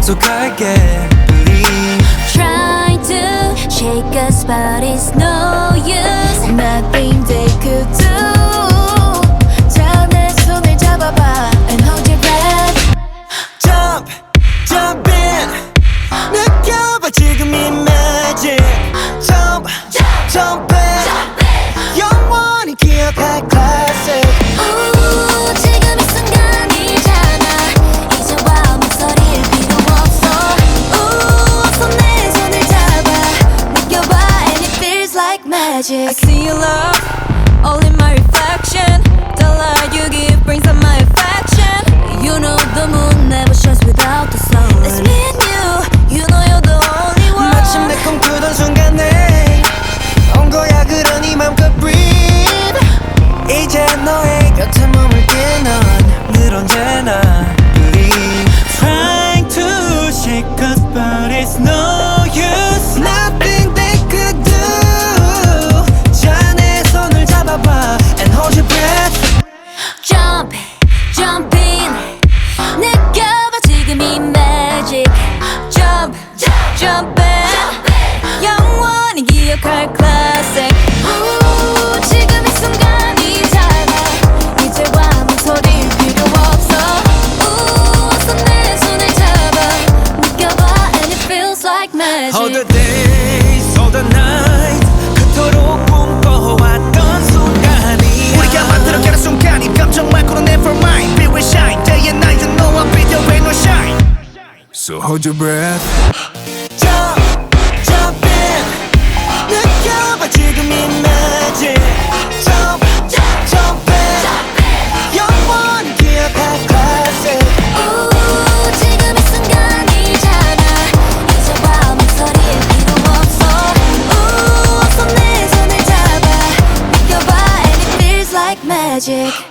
약속할게 Believe Trying to shake us but it's no use. Nothing they could do. 자, 내 손을 잡아봐 and hold your breath. Jump, jump in 느껴봐 지금 이 magic Jump, jump in 영원히 기억할 classic 우, 지금 이 순간이잖아. 이제와 목소리일 필요 없어. 우, 어서 내 손을 잡아 느껴봐 and it feels like magic. I see your love all in my reflection. The light you give brings out my affection. You know the moon never shines without the sun. It's me and you, you know you're the only one. 마침내 꿈꾸던 순간에 온 거야 그러니 맘껏 breathe 이제 너의 곁에 머물게 넌 늘 언제나 believe Trying to shake us but it's no use Nothing they could do 자 내 손을 잡아봐 and hold your breath Jump, jump in 느껴봐 지금 이 magic Jump, jump in 영원히 기억할 classic 우, 지금 이 순간이잖아 이제와 목소리일 필요 없어 우, 어서 내 손을 잡아 느껴봐 and it feels like magic All the days, all the nights 그토록 꿈꿔왔던 순간이 우리가 만들어가는 순간이 감정 말고는 never mind Be with shine day and night you know I'll be there when I shine So hold your breath Jump, jump in 느껴봐 지금 이 magic Jump, jump in 영원히 기억할 classic 우, 지금 이 순간이잖아 이제와 목소리일 필요 없어 우, 어서 내 손을 잡아 느껴봐 and it feels like magic